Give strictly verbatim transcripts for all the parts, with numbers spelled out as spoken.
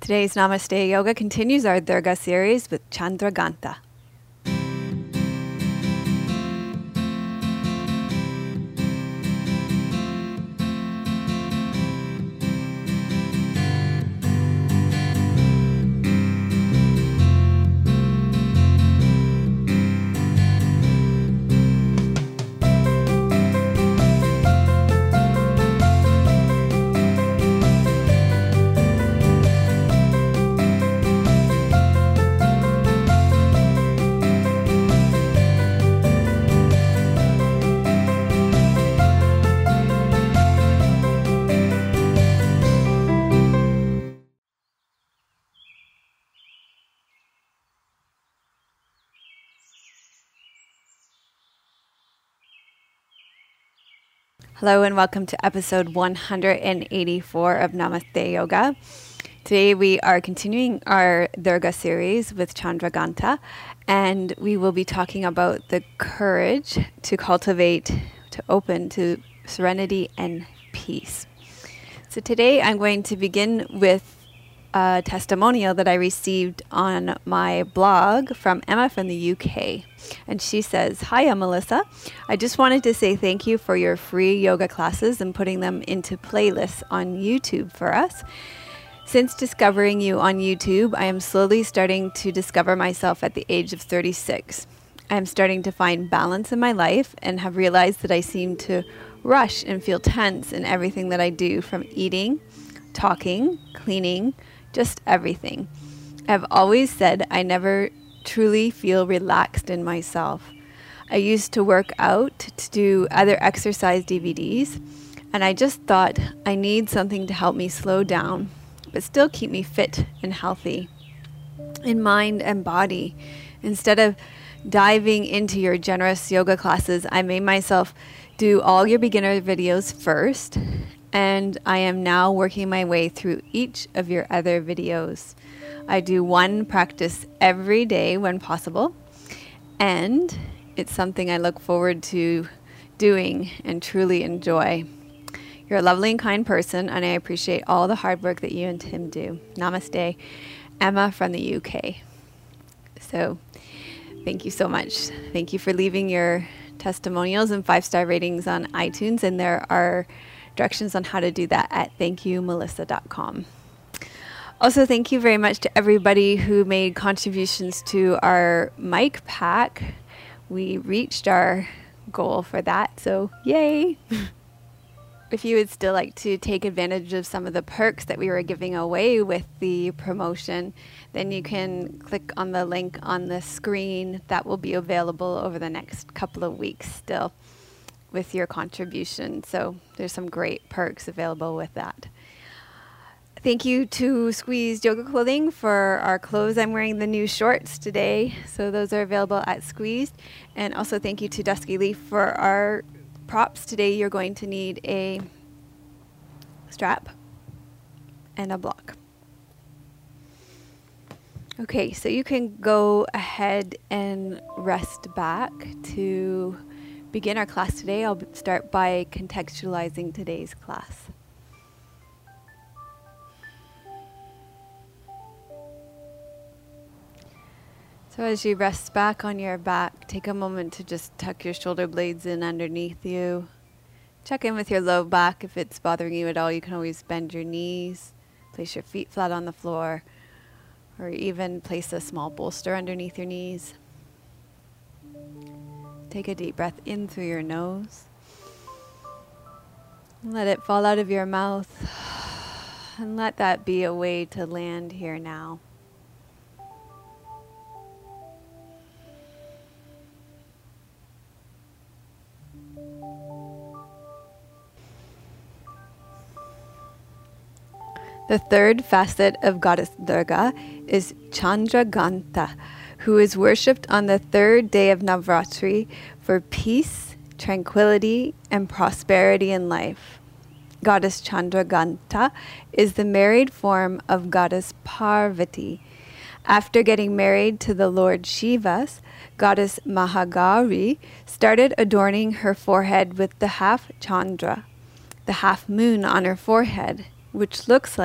Today's Namaste Yoga continues our Durga series with Chandraghanta. Hello and welcome to episode one hundred eighty-four of Namaste Yoga. Today we are continuing our Durga series with Chandraghanta, and we will be talking about the courage to cultivate, to open to serenity and peace. So today I'm going to begin with a testimonial that I received on my blog from Emma from the U K. And she says, "Hiya, Melissa. I just wanted to say thank you for your free yoga classes and putting them into playlists on YouTube for us. Since discovering you on YouTube, I am slowly starting to discover myself at the age of thirty-six. I am starting to find balance in my life and have realized that I seem to rush and feel tense in everything that I do, from eating, talking, cleaning, just everything. I've always said I never truly feel relaxed in myself. I used to work out to do other exercise D V Ds, and I just thought I need something to help me slow down, but still keep me fit and healthy in mind and body. Instead of diving into your generous yoga classes, I made myself do all your beginner videos first, and I am now working my way through each of your other videos. I do one practice every day when possible, and it's something I look forward to doing and truly enjoy. You're a lovely and kind person, and I appreciate all the hard work that you and Tim do. Namaste, Emma from the U K." So thank you so much. Thank you for leaving your testimonials and five-star ratings on iTunes, and there are directions on how to do that at thank you melissa dot com. Also, thank you very much to everybody who made contributions to our mic pack. We reached our goal for that, so yay! If you would still like to take advantage of some of the perks that we were giving away with the promotion, then you can click on the link on the screen. That will be available over the next couple of weeks still with your contribution. So there's some great perks available with that. Thank you to Squeezed Yoga Clothing for our clothes. I'm wearing the new shorts today, so those are available at Squeezed. And also thank you to Dusky Leaf for our props. Today you're going to need a strap and a block. Okay, so you can go ahead and rest back to begin our class today. I'll start by contextualizing today's class. So as you rest back on your back, take a moment to just tuck your shoulder blades in underneath you. Check in with your low back. If it's bothering you at all, you can always bend your knees, place your feet flat on the floor, or even place a small bolster underneath your knees. Take a deep breath in through your nose. Let it fall out of your mouth, and let that be a way to land here now. The third facet of Goddess Durga is Chandraghanta, who is worshipped on the third day of Navratri for peace, tranquility, and prosperity in life. Goddess Chandraghanta is the married form of Goddess Parvati. After getting married to the Lord Shiva, Goddess Mahagauri started adorning her forehead with the half Chandra, the half moon on her forehead, which looks like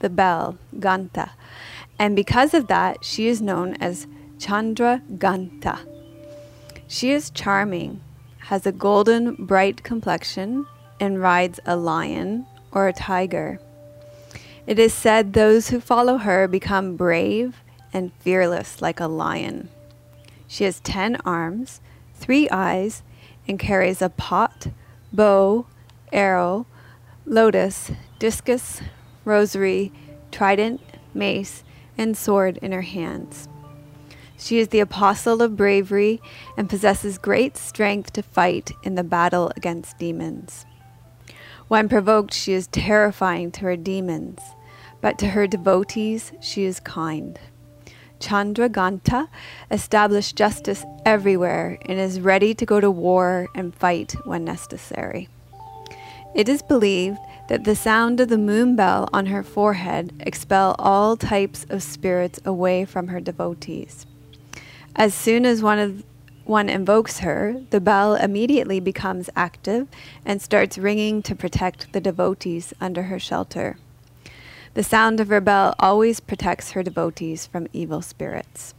the bell, Ganta. And because of that, she is known as Chandra Ganta. She is charming, has a golden, bright complexion, and rides a lion or a tiger. It is said those who follow her become brave and fearless like a lion. She has ten arms, three eyes, and carries a pot, bow, arrow, lotus, discus, rosary, trident, mace, and sword in her hands. She is the apostle of bravery and possesses great strength to fight in the battle against demons. When provoked, she is terrifying to her demons, but to her devotees, she is kind. Chandraganta established justice everywhere and is ready to go to war and fight when necessary. It is believed that the sound of the moon bell on her forehead expel all types of spirits away from her devotees. As soon as one of one invokes her, the bell immediately becomes active and starts ringing to protect the devotees under her shelter. The sound of her bell always protects her devotees from evil spirits.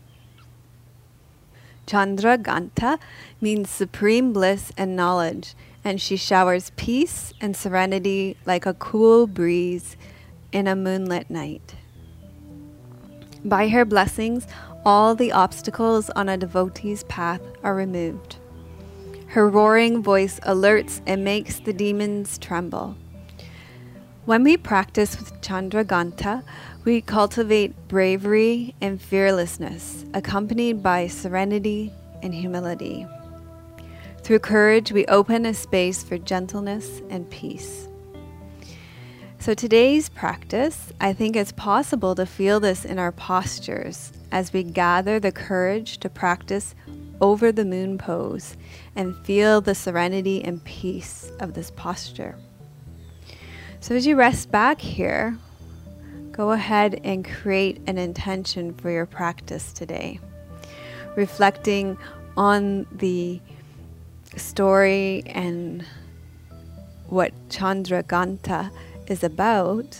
Chandraganta means supreme bliss and knowledge, and she showers peace and serenity like a cool breeze in a moonlit night. By her blessings, all the obstacles on a devotee's path are removed. Her roaring voice alerts and makes the demons tremble. When we practice with Chandraganta, we cultivate bravery and fearlessness, accompanied by serenity and humility. Through courage, we open a space for gentleness and peace. So today's practice, I think it's possible to feel this in our postures as we gather the courage to practice over the moon pose and feel the serenity and peace of this posture. So as you rest back here, go ahead and create an intention for your practice today, reflecting on the story and what Chandraganta is about.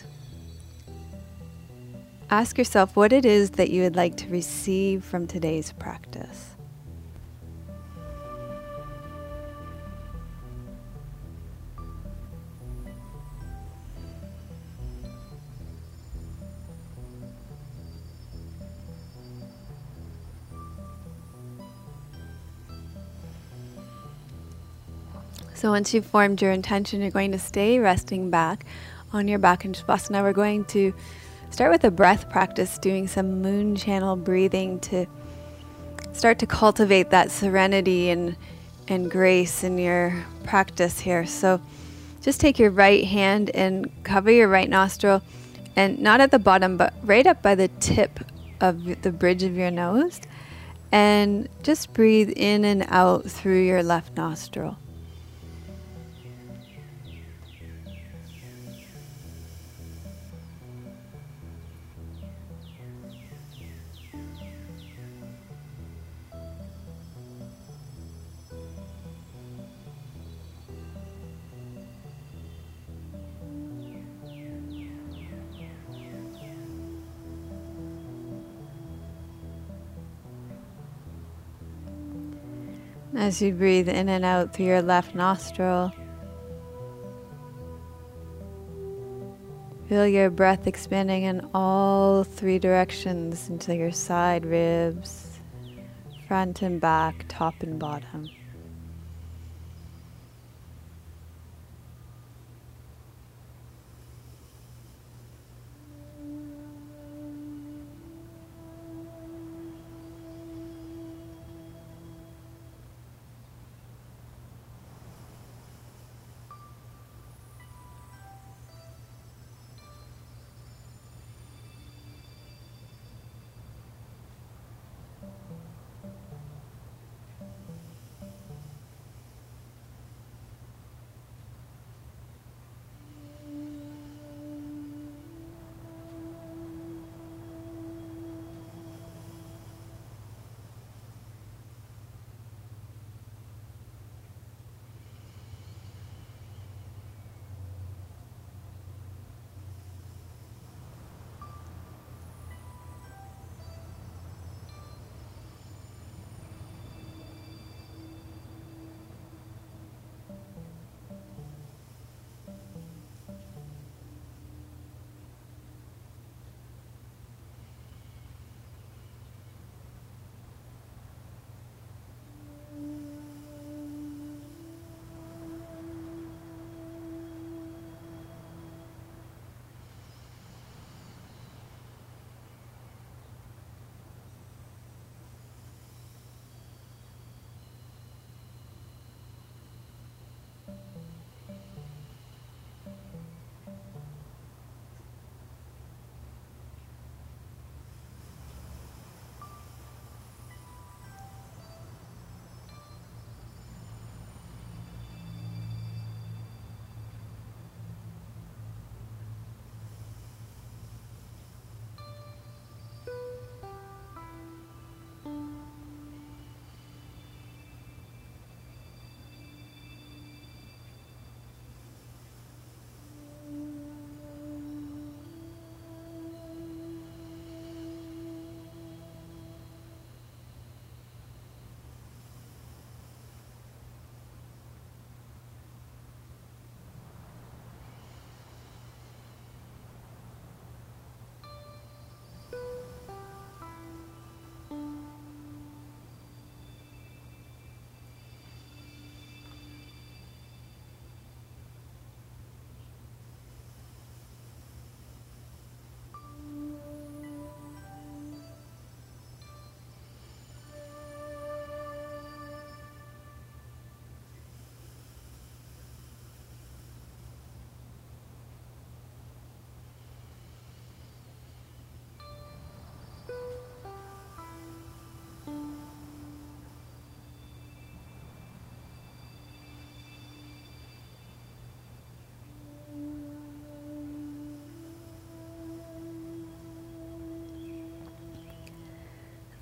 Ask yourself what it is that you would like to receive from today's practice. So once you've formed your intention, you're going to stay resting back on your back in Shavasana. We're going to start with a breath practice, doing some moon channel breathing to start to cultivate that serenity and, and grace in your practice here. So just take your right hand and cover your right nostril, and not at the bottom, but right up by the tip of the bridge of your nose. And just breathe in and out through your left nostril. As you breathe in and out through your left nostril, feel your breath expanding in all three directions into your side ribs, front and back, top and bottom.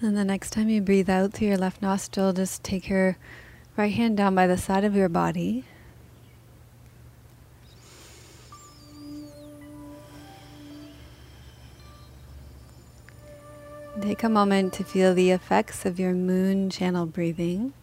And the next time you breathe out through your left nostril, just take your right hand down by the side of your body. Take a moment to feel the effects of your moon channel breathing.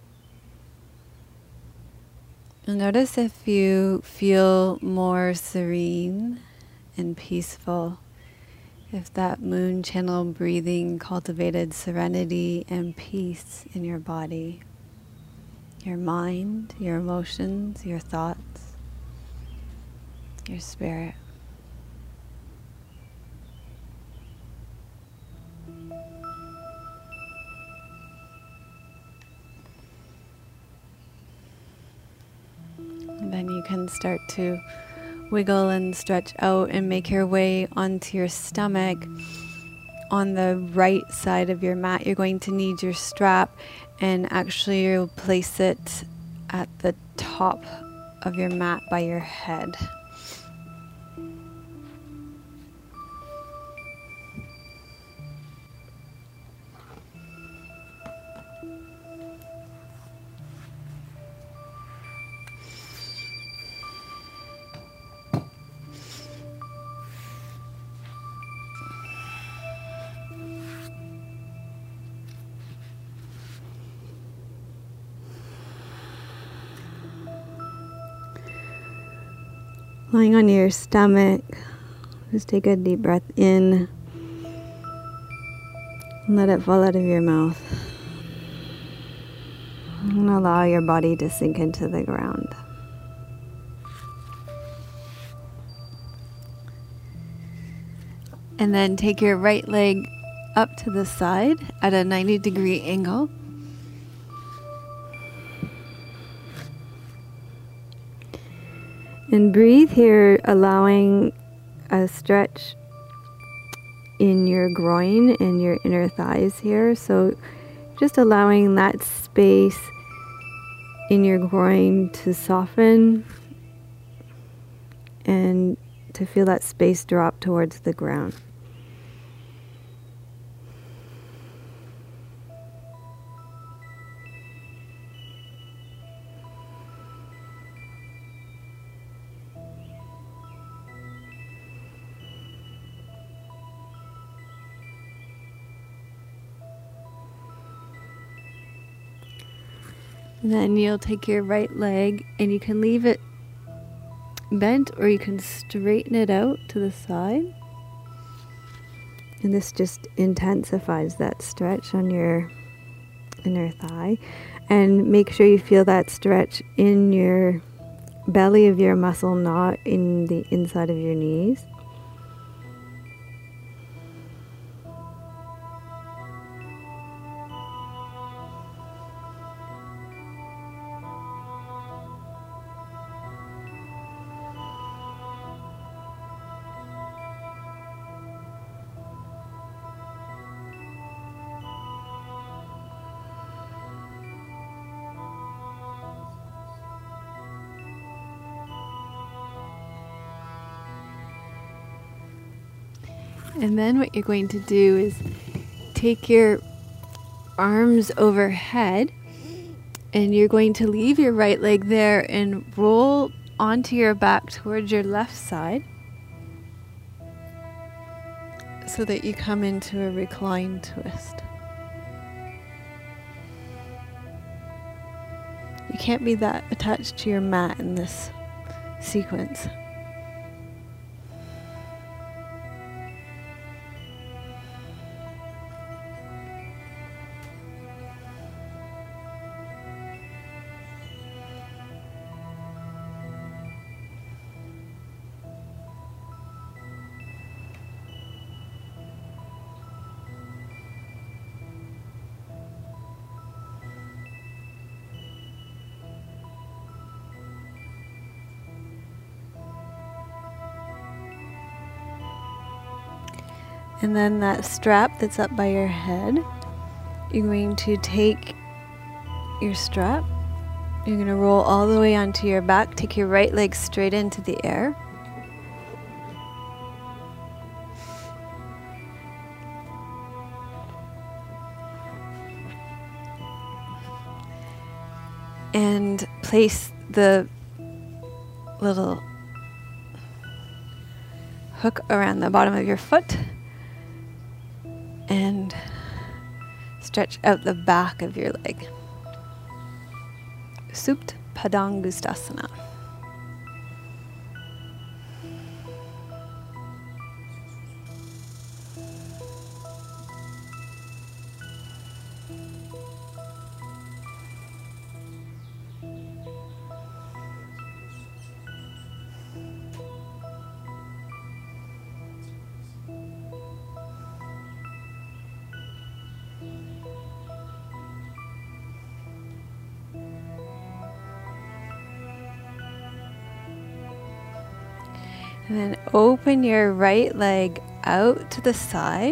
And notice if you feel more serene and peaceful, if that moon channel breathing cultivated serenity and peace in your body, your mind, your emotions, your thoughts, your spirit. And then you can start to wiggle and stretch out and make your way onto your stomach. On the right side of your mat, you're going to need your strap, and actually you'll place it at the top of your mat by your head. Lying on your stomach, just take a deep breath in and let it fall out of your mouth. And allow your body to sink into the ground. And then take your right leg up to the side at a ninety degree angle. And breathe here, allowing a stretch in your groin and your inner thighs here. So just allowing that space in your groin to soften and to feel that space drop towards the ground. And then you'll take your right leg and you can leave it bent, or you can straighten it out to the side. And this just intensifies that stretch on your inner thigh. And make sure you feel that stretch in your belly of your muscle, not in the inside of your knees. And then what you're going to do is take your arms overhead, and you're going to leave your right leg there and roll onto your back towards your left side so that you come into a reclined twist. You can't be that attached to your mat in this sequence. And then that strap that's up by your head, you're going to take your strap, you're going to roll all the way onto your back, take your right leg straight into the air. and place the little hook around the bottom of your foot and stretch out the back of your leg. Supta Padangustasana. And then open your right leg out to the side.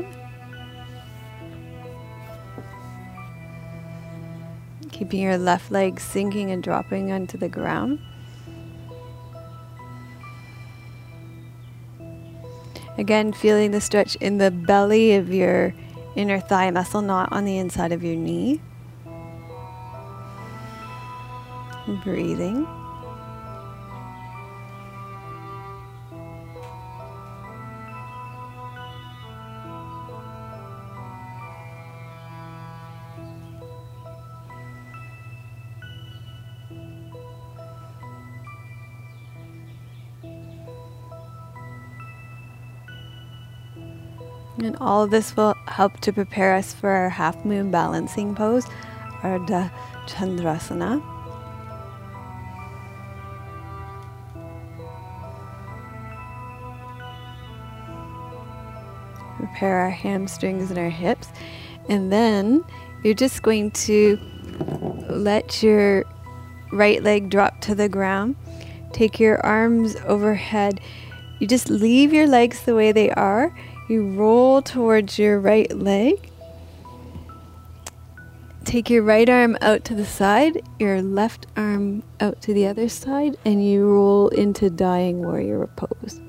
Keeping your left leg sinking and dropping onto the ground. Again, feeling the stretch in the belly of your inner thigh muscle, not on the inside of your knee. Breathing. And all of this will help to prepare us for our half moon balancing pose, Ardha Chandrasana. Prepare our hamstrings and our hips. And then you're just going to let your right leg drop to the ground. Take your arms overhead. You just leave your legs the way they are. You roll towards your right leg. Take your right arm out to the side, your left arm out to the other side, and you roll into Dying Warrior pose.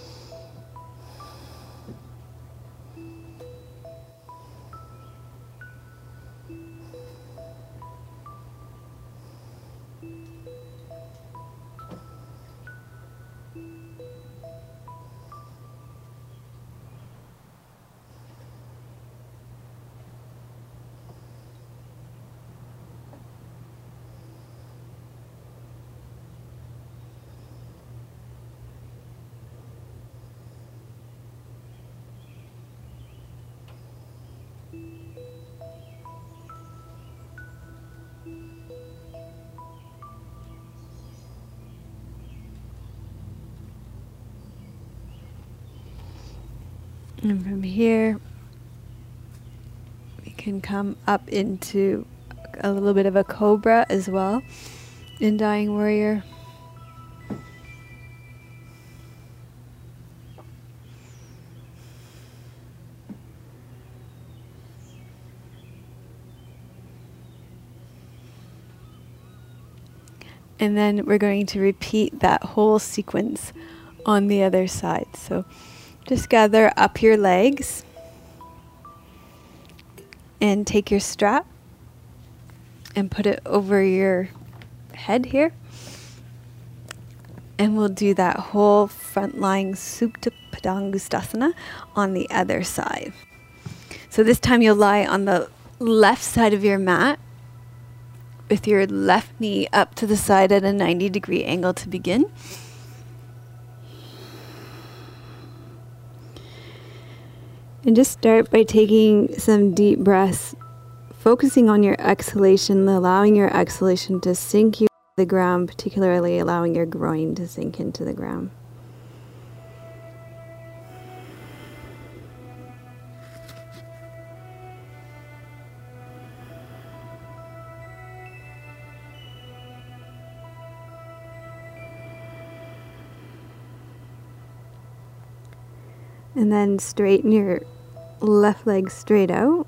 And from here, we can come up into a little bit of a cobra as well in Dying Warrior. And then we're going to repeat that whole sequence on the other side. So just gather up your legs and take your strap and put it over your head here. And we'll do that whole front lying Supta Padangustasana on the other side. So this time you'll lie on the left side of your mat with your left knee up to the side at a ninety degree angle to begin. And just start by taking some deep breaths, focusing on your exhalation, allowing your exhalation to sink you to the ground, particularly allowing your groin to sink into the ground. And then straighten your left leg straight out.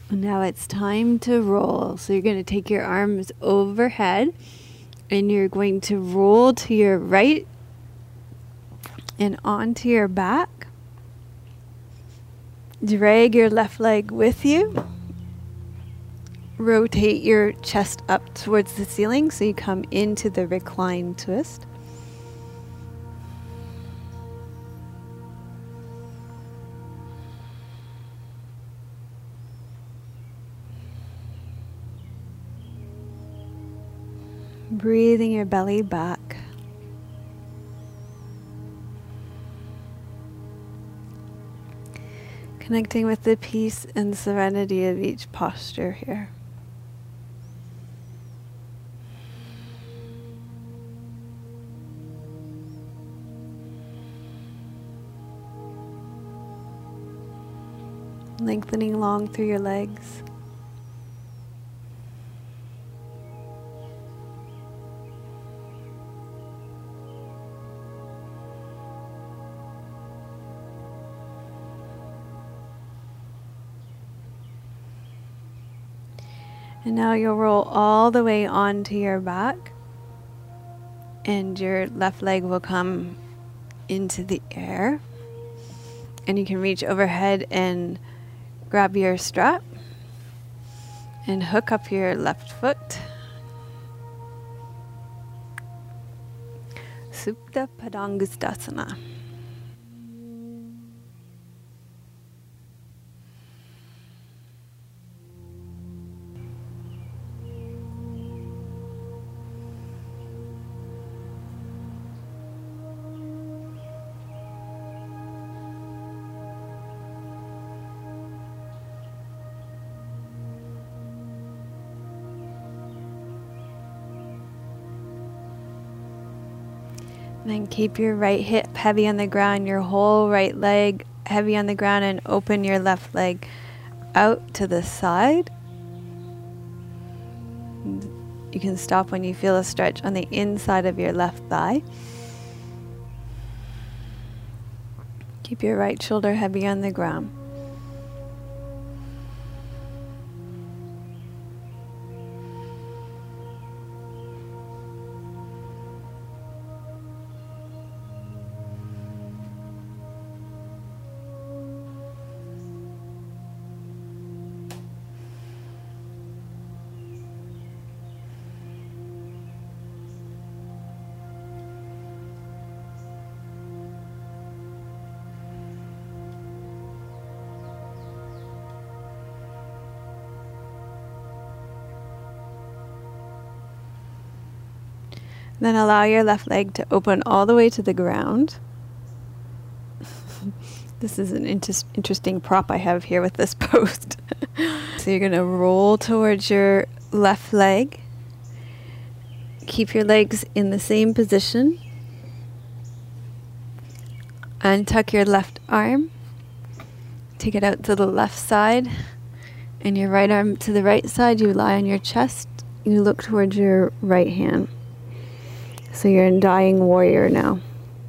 Now it's time to roll. So you're going to take your arms overhead and you're going to roll to your right and onto your back. Drag your left leg with you. Rotate your chest up towards the ceiling so you come into the recline twist. Breathing your belly back. Connecting with the peace and serenity of each posture here. Lengthening long through your legs. And now you'll roll all the way onto your back, and your left leg will come into the air. And you can reach overhead and grab your strap and hook up your left foot. Supta Padangusthasana. Then keep your right hip heavy on the ground, your whole right leg heavy on the ground, and open your left leg out to the side. You can stop when you feel a stretch on the inside of your left thigh. Keep your right shoulder heavy on the ground. Then allow your left leg to open all the way to the ground. This is an inter- interesting prop I have here with this post. So you're going to roll towards your left leg. Keep your legs in the same position. Untuck your left arm. Take it out to the left side. And your right arm to the right side. You lie on your chest. You look towards your right hand. So you're in Dying Warrior now.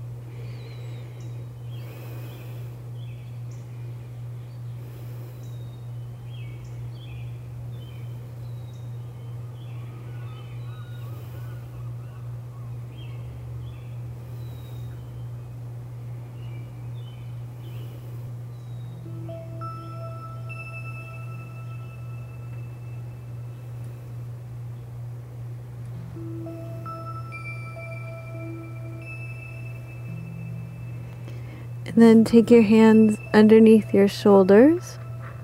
And then take your hands underneath your shoulders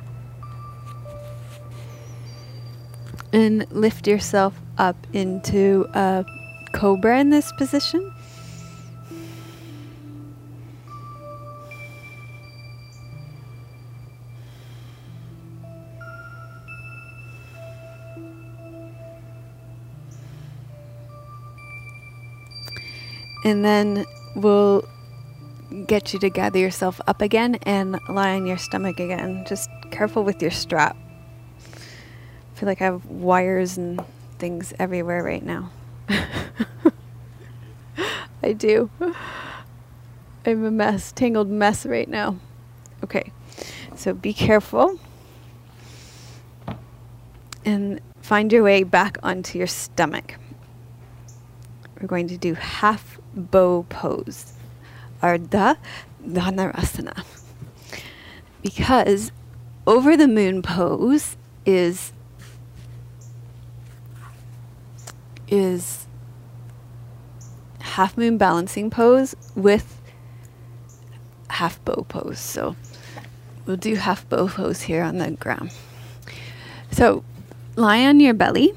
and lift yourself up into a cobra in this position. And then we'll get you to gather yourself up again and lie on your stomach again. Just careful with your strap. I feel like I have wires and things everywhere right now. I do. I'm a mess, tangled mess right now. Okay, so be careful. and find your way back onto your stomach. We're going to do half bow pose, Ardha Dhanurasana. Because over the moon pose is is half moon balancing pose with half bow pose. So we'll do half bow pose here on the ground. So lie on your belly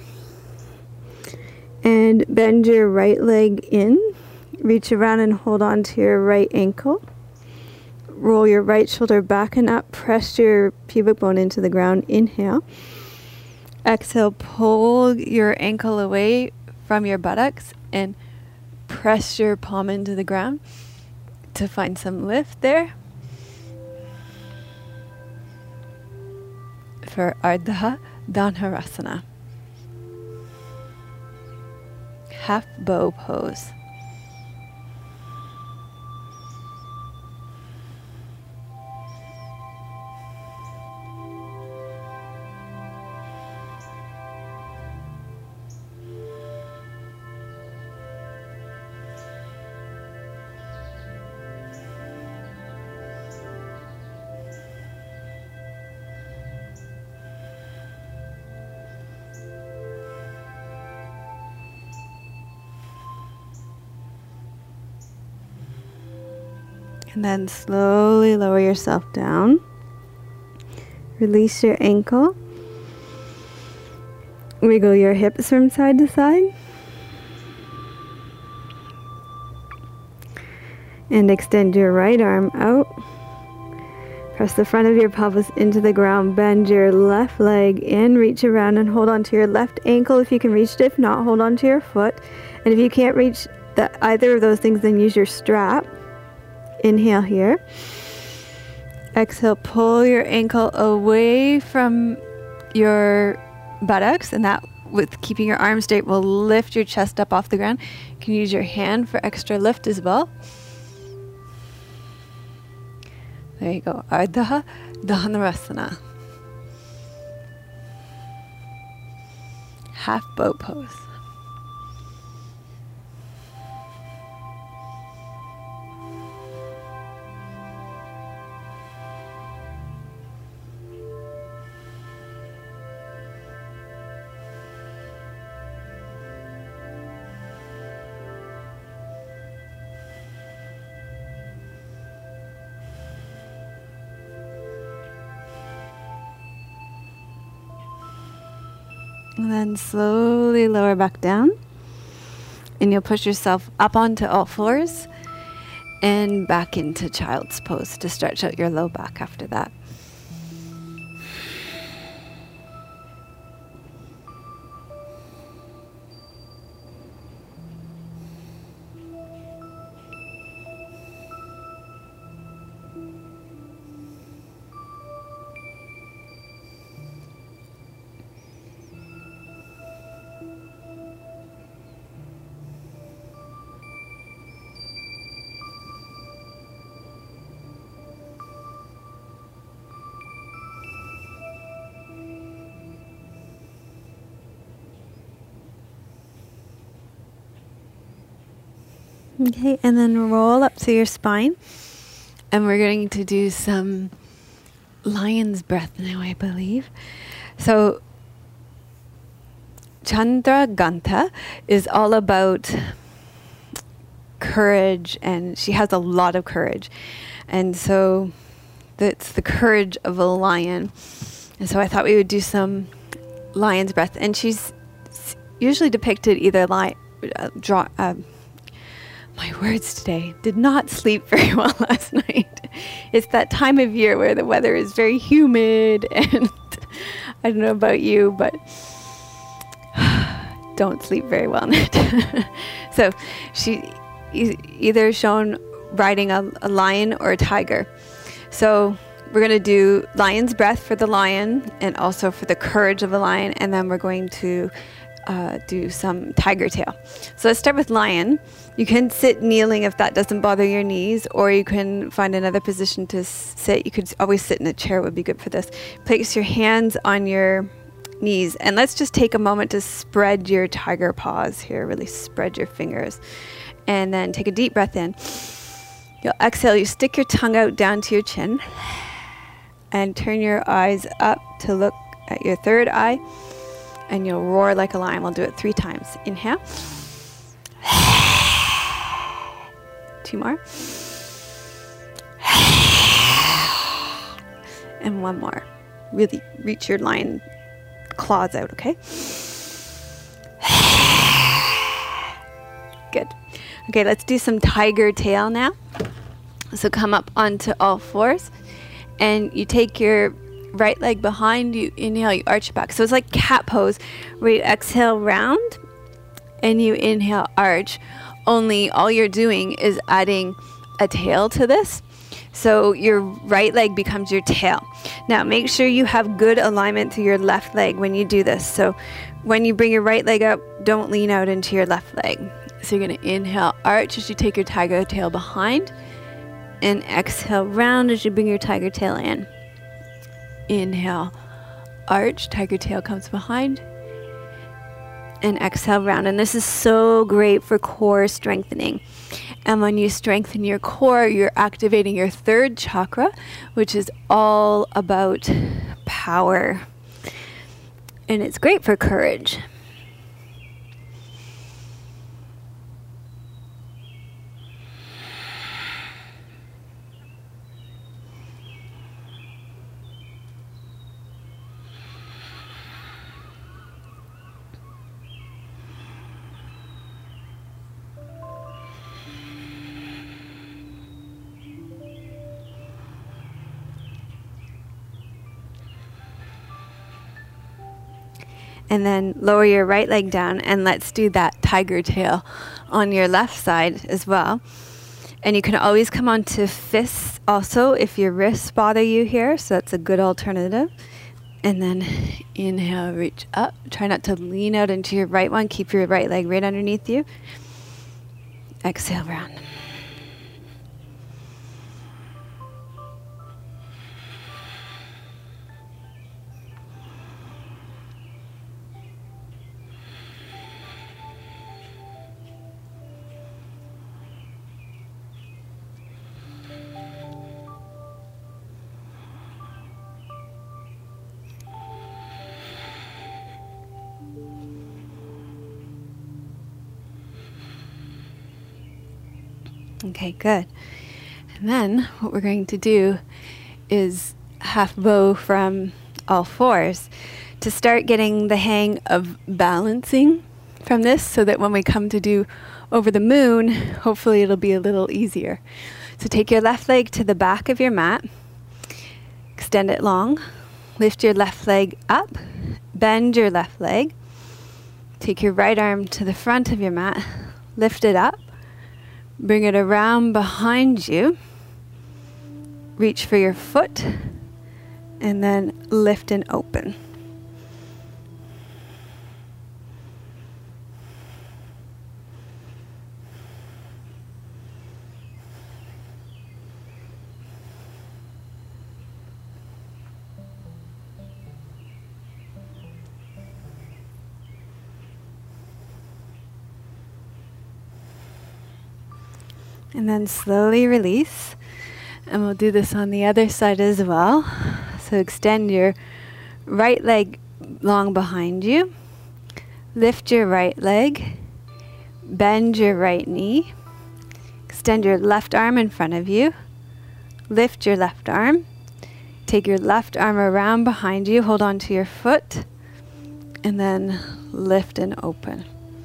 and bend your right leg in. Reach around and hold on to your right ankle. Roll your right shoulder back and up. Press your pubic bone into the ground. Inhale. Exhale, pull your ankle away from your buttocks and press your palm into the ground to find some lift there. For Ardha Dhanurasana. Half bow pose. And then slowly lower yourself down. Release your ankle. Wiggle your hips from side to side. And extend your right arm out. Press the front of your pelvis into the ground. Bend your left leg in. Reach around and hold on to your left ankle if you can reach it. If not, hold on to your foot. And if you can't reach the, either of those things, then use your strap. Inhale here. Exhale, pull your ankle away from your buttocks, and that, with keeping your arms straight, will lift your chest up off the ground. You can use your hand for extra lift as well. There you go. Ardha Dhanurasana. Half bow pose. And then slowly lower back down. And you'll push yourself up onto all fours and back into child's pose to stretch out your low back after that. Okay, and then roll up to your spine. And we're going to do some lion's breath now, I believe. So, Chandraghanta is all about courage, and she has a lot of courage. And so, that's the courage of a lion. And so I thought we would do some lion's breath. And she's usually depicted either like, uh, draw... Uh, My words today. Did not sleep very well last night. It's that time of year where the weather is very humid, and I don't know about you, but don't sleep very well night. So she e- either shown riding a, a lion or a tiger. So we're going to do lion's breath for the lion and also for the courage of a lion, and then we're going to uh, do some tiger tail. So let's start with lion. You can sit kneeling if that doesn't bother your knees, or you can find another position to sit. You could always sit in a chair, would be good for this. Place your hands on your knees. And let's just take a moment to spread your tiger paws here. Really spread your fingers. And then take a deep breath in. You'll exhale. You stick your tongue out down to your chin. And turn your eyes up to look at your third eye. And you'll roar like a lion. We'll do it three times. Inhale. Two more. And one more. Really reach your lion claws out, okay? Good. Okay, let's do some tiger tail now. So come up onto all fours. And you take your right leg behind you. Inhale, you arch back. So it's like cat pose, where you exhale round and you inhale arch. Only all you're doing is adding a tail to this. So your right leg becomes your tail. Now make sure you have good alignment to your left leg when you do this. So when you bring your right leg up, don't lean out into your left leg. So you're going to inhale arch as you take your tiger tail behind. And exhale round as you bring your tiger tail in. Inhale arch, tiger tail comes behind. And exhale round. And this is so great for core strengthening. And when you strengthen your core, you're activating your third chakra, which is all about power. And it's great for courage. And then lower your right leg down and let's do that tiger tail on your left side as well. And you can always come onto fists also if your wrists bother you here. So that's a good alternative. And then inhale, reach up. Try not to lean out into your right one. Keep your right leg right underneath you. Exhale round. Okay, good. And then what we're going to do is half bow from all fours to start getting the hang of balancing from this so that when we come to do over the moon, hopefully it'll be a little easier. So take your left leg to the back of your mat, extend it long, lift your left leg up, bend your left leg, take your right arm to the front of your mat, lift it up, bring it around behind you, reach for your foot, and then lift and open. And then slowly release. And we'll do this on the other side as well. So extend your right leg long behind you. Lift your right leg. Bend your right knee. Extend your left arm in front of you. Lift your left arm. Take your left arm around behind you. Hold on to your foot. And then lift and open.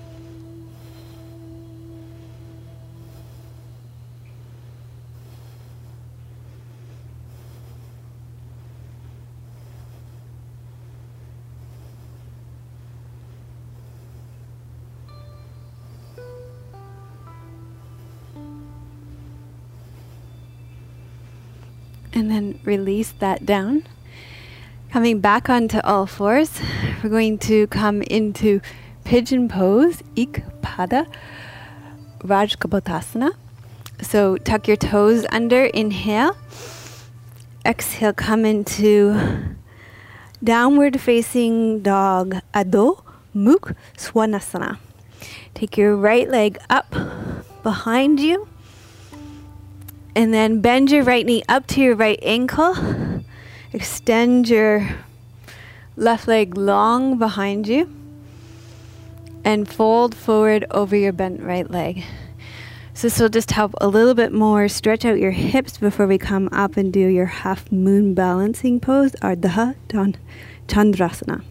And then release that down. Coming back onto all fours, we're going to come into pigeon pose, Ikpada Rajkapotasana. So tuck your toes under, inhale. Exhale, come into Downward facing dog, Adho Mukh Svanasana. Take your right leg up behind you. And then bend your right knee up to your right ankle. Extend your left leg long behind you. And fold forward over your bent right leg. So this will just help a little bit more stretch out your hips before we come up and do your half moon balancing pose, Ardha Chandrasana.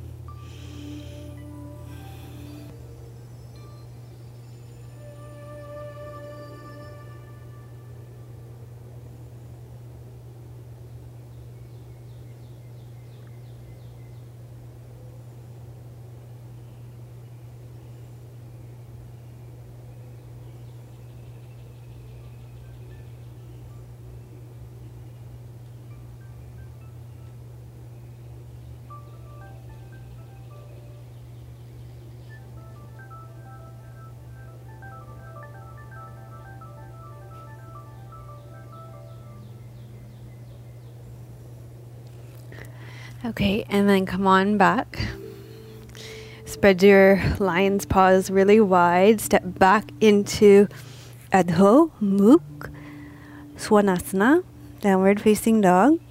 Okay, and then come on back. Spread your lion's paws really wide. Step back into Adho Mukh Svanasana, downward facing dog.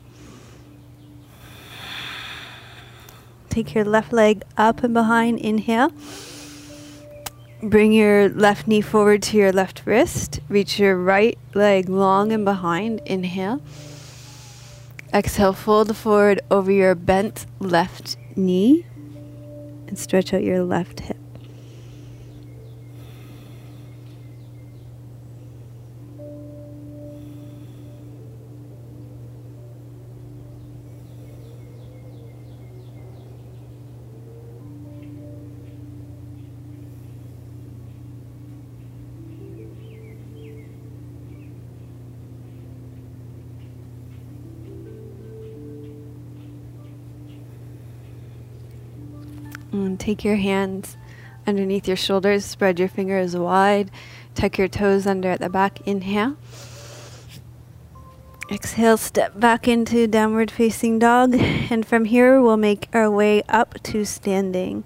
Take your left leg up and behind. Inhale. Bring your left knee forward to your left wrist. Reach your right leg long and behind. Inhale. Exhale, fold forward over your bent left knee and stretch out your left hip. And take your hands underneath your shoulders, spread your fingers wide, tuck your toes under at the back. Inhale. Exhale, step back into downward facing dog, and from here we'll make our way up to standing.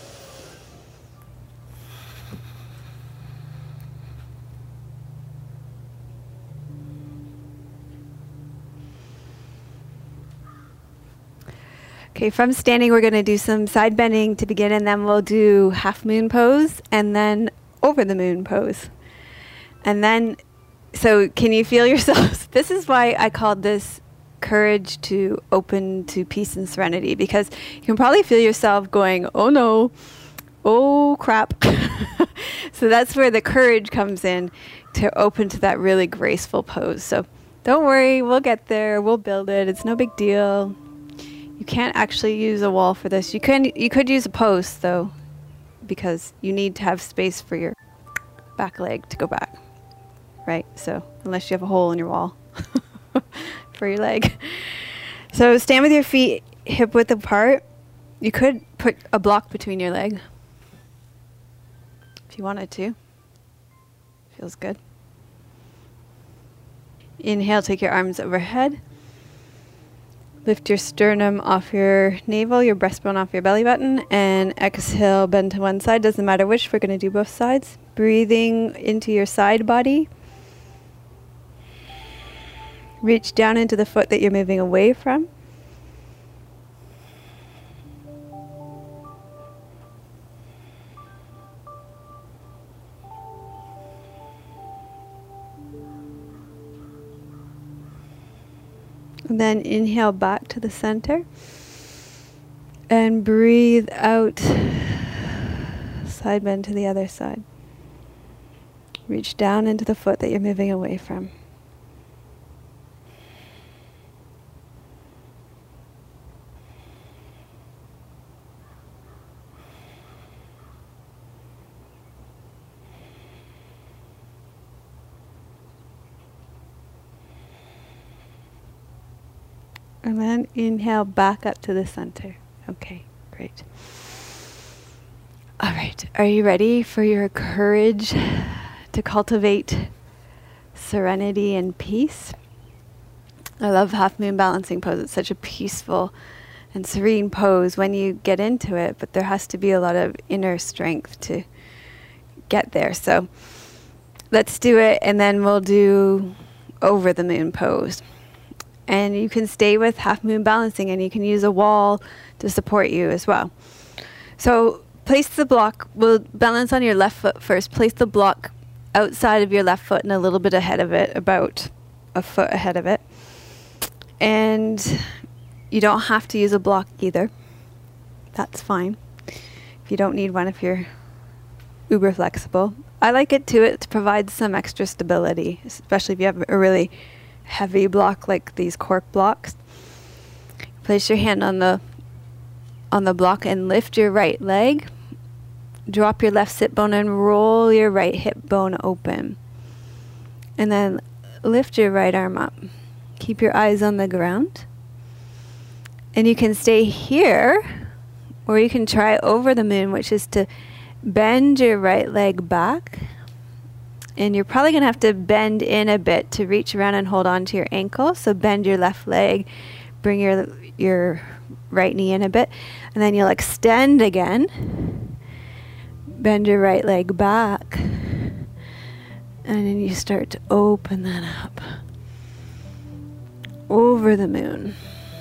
Okay, from standing, we're going to do some side bending to begin, and then we'll do half moon pose, and then over the moon pose. And then, so can you feel yourselves? This is why I called this courage to open to peace and serenity, because you can probably feel yourself going, oh no, oh crap. So that's where the courage comes in, to open to that really graceful pose. So don't worry, we'll get there, we'll build it, it's no big deal. You can't actually use a wall for this. You can you could use a post though, because you need to have space for your back leg to go back, right? So unless you have a hole in your wall for your leg. So stand with your feet hip width apart. You could put a block between your leg if you wanted to. Feels good. Inhale, take your arms overhead. Lift your sternum off your navel, your breastbone off your belly button, and exhale, bend to one side. Doesn't matter which, we're going to do both sides. Breathing into your side body. Reach down into the foot that you're moving away from. And then inhale back to the center. And breathe out. Side bend to the other side. Reach down into the foot that you're moving away from. And then inhale back up to the center. Okay, great. All right, are you ready for your courage to cultivate serenity and peace? I love half moon balancing pose. It's such a peaceful and serene pose when you get into it, but there has to be a lot of inner strength to get there. So let's do it, and then we'll do over the moon pose. And you can stay with half moon balancing, and you can use a wall to support you as well. So place the block, we'll balance on your left foot first. Place the block outside of your left foot and a little bit ahead of it, about a foot ahead of it. And you don't have to use a block either. That's fine. If you don't need one, if you're uber flexible. I like it too. It provides some extra stability, especially if you have a really heavy block like these cork blocks. Place your hand on the on the block and lift your right leg. Drop your left sit bone and roll your right hip bone open. And then lift your right arm up. Keep your eyes on the ground. And you can stay here, or you can try over the moon, which is to bend your right leg back. And you're probably going to have to bend in a bit to reach around and hold on to your ankle. So bend your left leg, bring your your right knee in a bit, and then you'll extend again. Bend your right leg back, and then you start to open that up. Over the moon.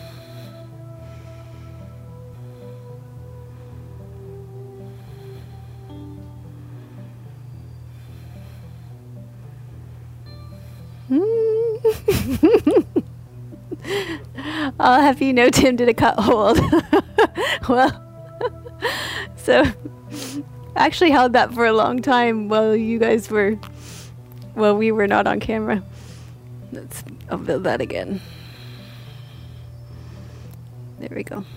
I'll have you know Tim did a cut hold. Well, so actually held that for a long time while you guys were, well, we were not on camera. Let's, I'll build that again. There we go.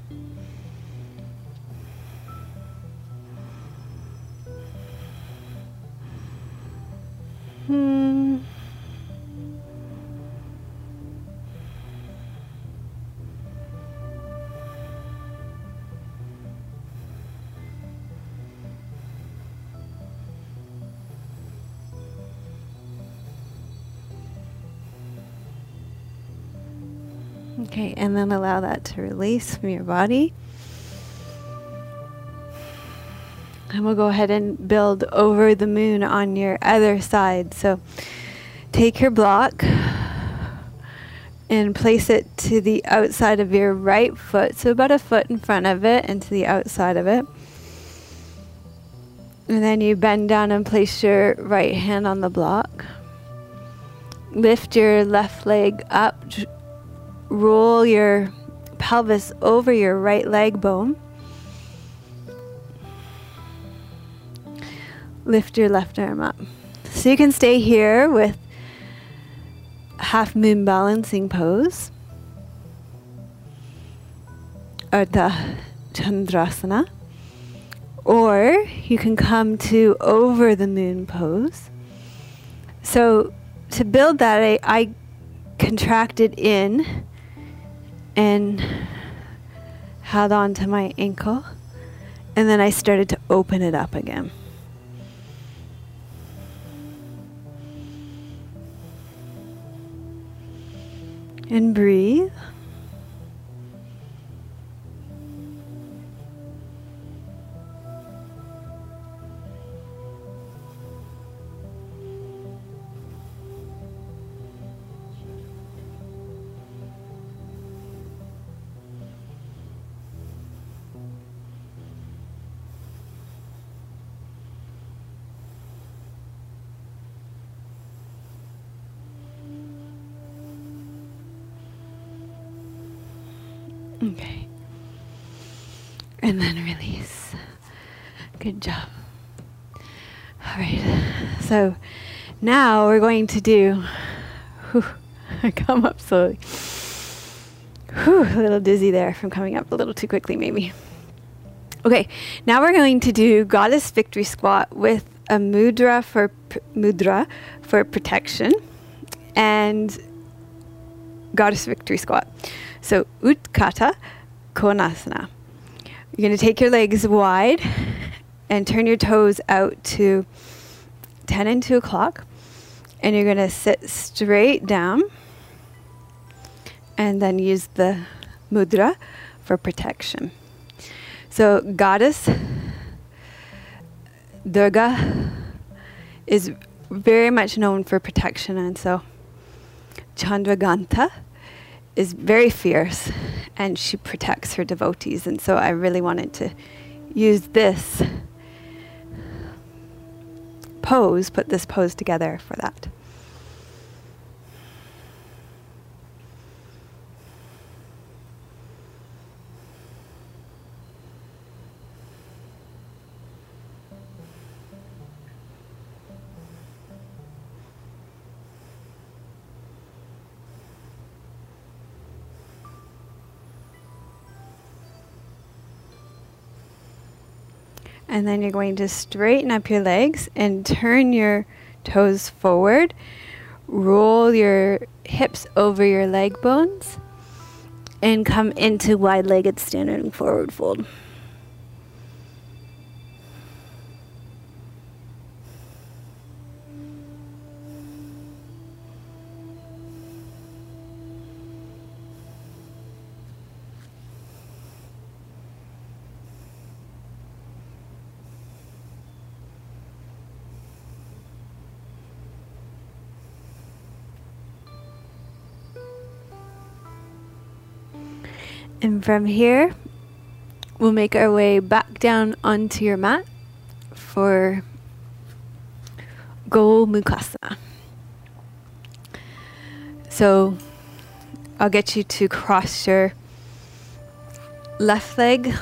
Hmm. Okay, and then allow that to release from your body. And we'll go ahead and build over the moon on your other side. So take your block and place it to the outside of your right foot. So about a foot in front of it and to the outside of it. And then you bend down and place your right hand on the block. Lift your left leg up. Roll your pelvis over your right leg bone. Lift your left arm up. So you can stay here with half moon balancing pose. Ardha Chandrasana. Or you can come to over the moon pose. So to build that, I, I contracted in and held on to my ankle, and then I started to open it up again. And breathe. Okay. And then release. Good job. All right. So now we're going to do, whew, come up slowly. Whew, a little dizzy there from coming up a little too quickly maybe. Okay, now we're going to do Goddess Victory Squat with a mudra for p- mudra for protection and Goddess Victory Squat. So Utkatta Konasana. You're going to take your legs wide and turn your toes out to ten and two o'clock. And you're going to sit straight down and then use the mudra for protection. So goddess Durga is very much known for protection, and so Chandraghanta is very fierce and she protects her devotees, and so I really wanted to use this pose, put this pose together for that. And then you're going to straighten up your legs and turn your toes forward. Roll your hips over your leg bones and come into wide-legged standing forward fold. And from here, we'll make our way back down onto your mat for Gomukhasana. So I'll get you to cross your left leg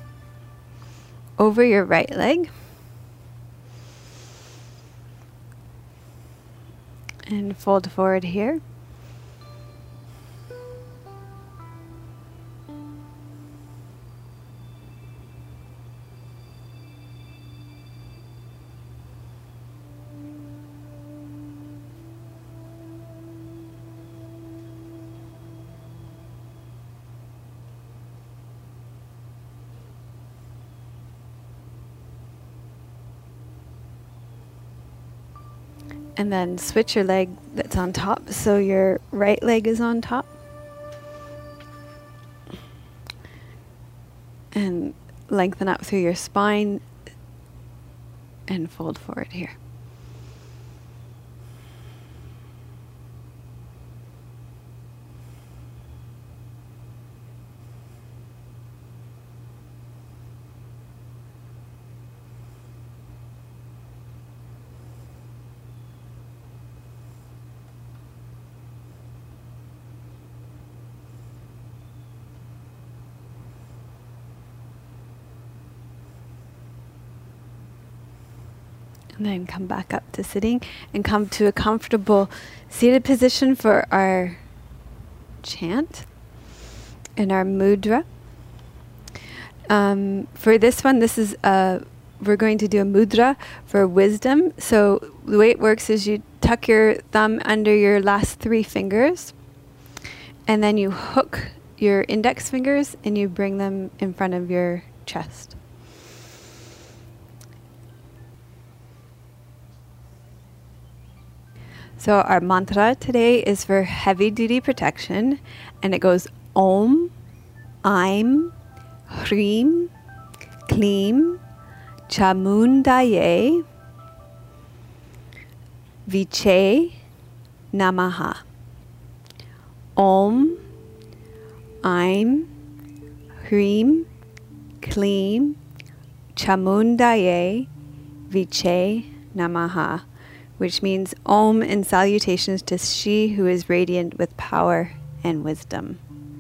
over your right leg. And fold forward here. And then switch your leg that's on top, so your right leg is on top. And lengthen up through your spine and fold forward here. And then come back up to sitting and come to a comfortable seated position for our chant and our mudra. Um, for this one, this is a, we're going to do a mudra for wisdom. So the way it works is you tuck your thumb under your last three fingers, and then you hook your index fingers and you bring them in front of your chest. So our mantra today is for heavy duty protection, and it goes Om, Aim, Hreem, Kleem, Chamundaye, Viche, Namaha. Om, Aim, Hreem, Kleem, Chamundaye, Viche, Namaha, which means Om in salutations to she who is radiant with power and wisdom.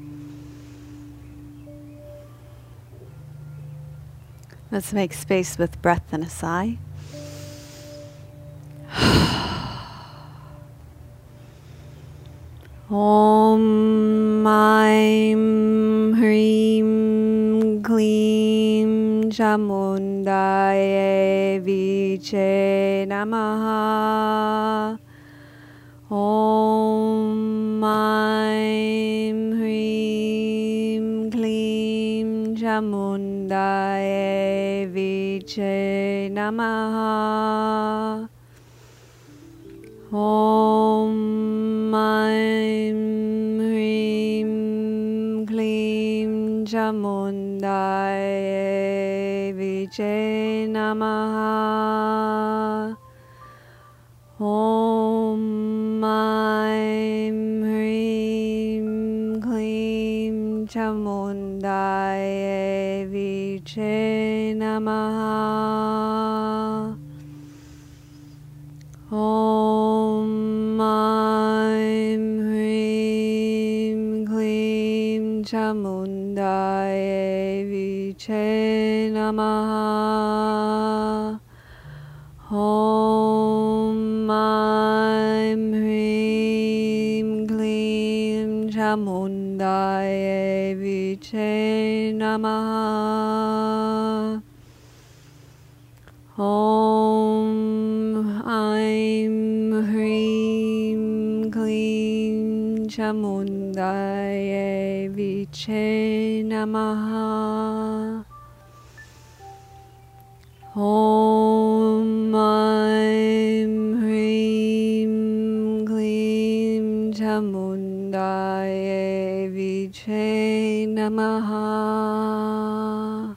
Let's make space with breath and a sigh. Om Aim Hreem Kleem Chamundaye Viche Namaha. Om Aim Hreem Kleem Chamundaye Viche Namaha. Om Aim Hreem Kleem Chamundaye Viche Namaha. Om Aim Hrim Klim Chamundaye Viche Namaha. Om Aim Hrim Klim Chamundaye Viche Namaha. Om Aim Hrim Klim Chamundaye Viche Namaha. Om Aim Hrim Klim Chamundaye Viche Namaha. Om Aim Hrim Klim Chamundaye Viche Namaha.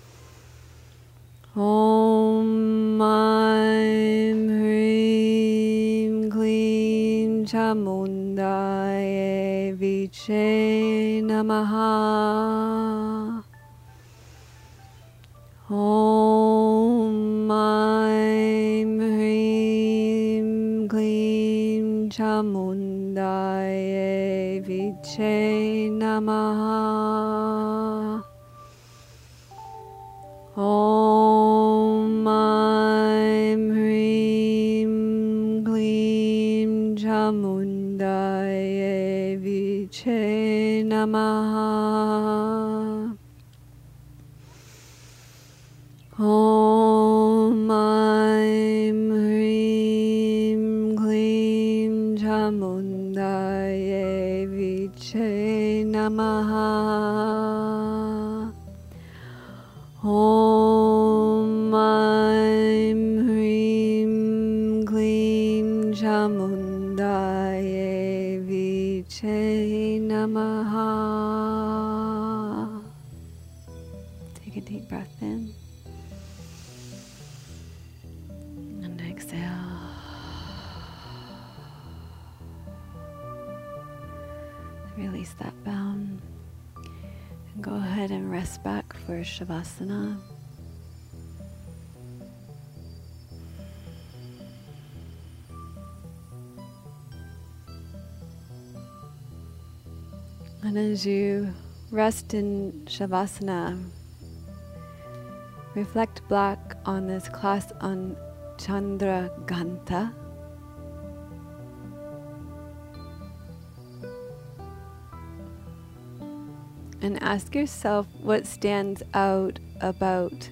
Om Aim Hrim Klim Chamundaye Viche Namaha. Om Aim Hrim Klim Chamundaye Viche Namaha. Om Aim Hrim Klim Chamundaye Viche Namaha. Om Aim Hrim Klim Chamundaye Viche Namaha. Om Aim Hrim Klim Chamundaye Viche Namaha. Take a deep breath in. And exhale. Release that bound. And go ahead and rest back for Shavasana. And as you rest in Shavasana, reflect back on this class on Chandraghanta. And ask yourself what stands out about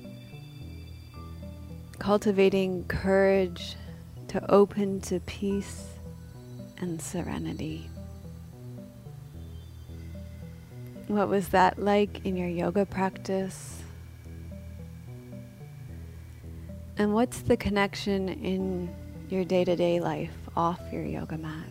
cultivating courage to open to peace and serenity. What was that like in your yoga practice? And what's the connection in your day-to-day life off your yoga mat?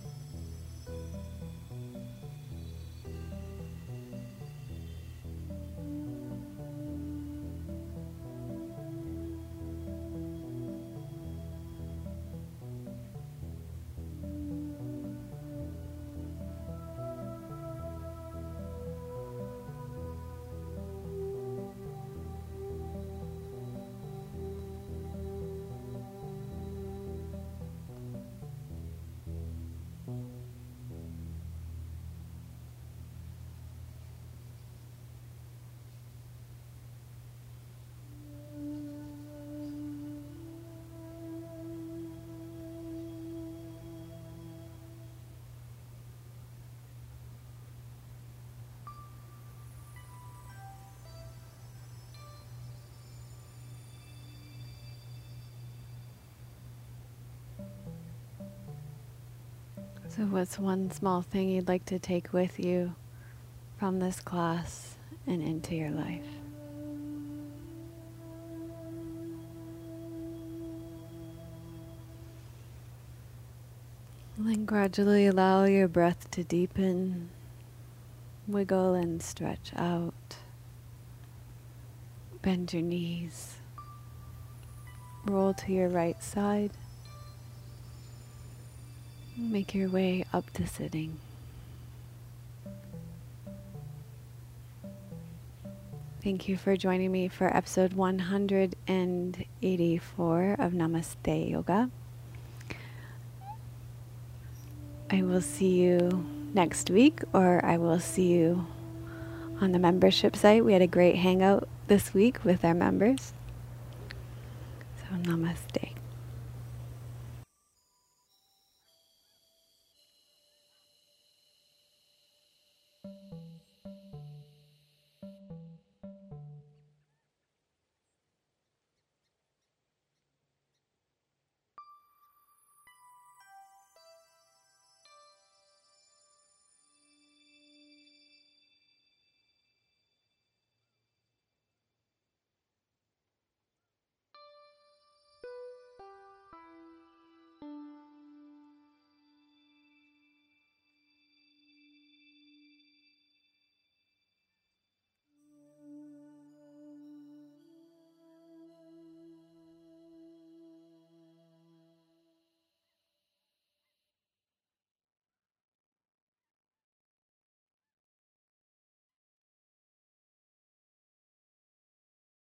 So what's one small thing you'd like to take with you from this class and into your life? And then gradually allow your breath to deepen. Wiggle and stretch out. Bend your knees. Roll to your right side. Make your way up to sitting. Thank you for joining me for episode one hundred eighty-four of Namaste Yoga. I will see you next week, or I will see you on the membership site. We had a great hangout this week with our members. So namaste.